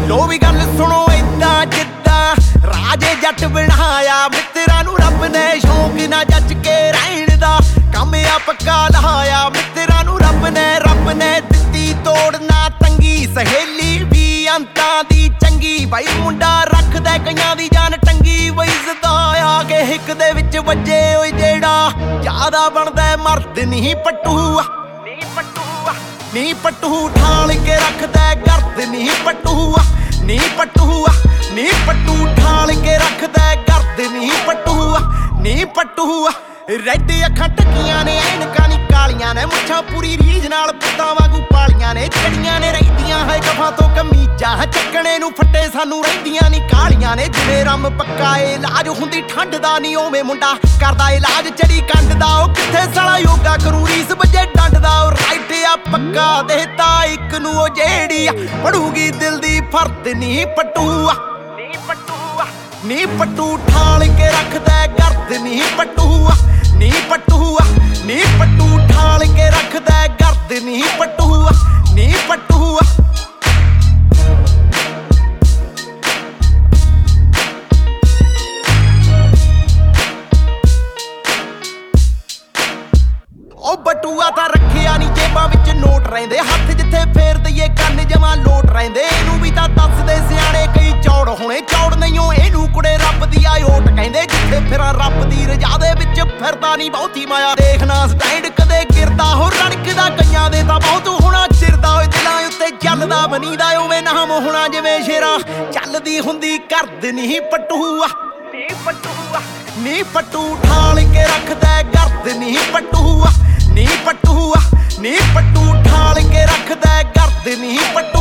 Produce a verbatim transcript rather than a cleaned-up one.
लो भी गल सुनो इदा जिदा राजे जट बनाया मित्रां नूं रब ने शौक ना जच के रहण दा कम आ पक्का लहाया मित्रां नूं रब ने रब ने दित्ती तोड़ना तंगी सहेली भी अंतां दी चंगी भाई मुंडा रखदा कईयां दी जान टंगी बई सदा आ के हिक दे विच वजे ओए जेड़ा ज्यादा बनदा मर्द नहीं पट्टू नहीं पट्टू नी पट्टू ठाल के रखदा गर्द नी पट्टू नी पट्टू नी पट्टू ठाल के रखदा गर्द नी पट्टू नी पट्टू रेड अखां टकियां ने ऐनकां नी कालियां ने मुछां पूरी रीझ नाल पुत्तां वांगू पालियां ने चढ़ियां ने रहिंदियां है कफां तो कमीजां चक्कणे नूं फट्टे सानू रहिंदियां नी कालियां ने जिवें रम पक्का इलाज हुंदी ठंड दा नी ओवें मुंडा करदा इलाज चढ़ी कंड दा ओ किथे साला योगा करू रीस वजे डंड दा ओ राइट आ पक्का देता इक नूं ओ जेड़ी पढ़ूगी दिल दी फर्द नी पट्टू नी पट्टू नी पट्टू ठाल के रखदा गर्द नी पट्टू नी पट्टू नी पट्टू ठाल के रखदा गर्द नी पट्टू नी पट्टू ओ बटूआ तां रखिया नी जेबां विच नोट रहिंदे हत्थ जिथे फेर दईए कंन जमां लोट रहिंदे इनू भी तां दसदे सियाणे कई चौड़ होणे चौड़ नहींओ इनू कुड़े रब दी आयोट कहिंदे जिथे फिरां रब दी रजा दे विच फिरदा नी बहुती माया देखना स्टैंड कदे गिरदा हो रड़कदा कईयां दे तां बहुत होना चिरदा ओए दिलां उत्ते चलदा बनीदा उवें नाम होना जिवें शेरा चलदी हुंदी करद नी पट्टू नी पट्टू नी पट्टू ठाल के रखदा गर्द नी पट्टू नी पट्टू नी पट्टू ठाल के रखदा गर्द नी पट्टू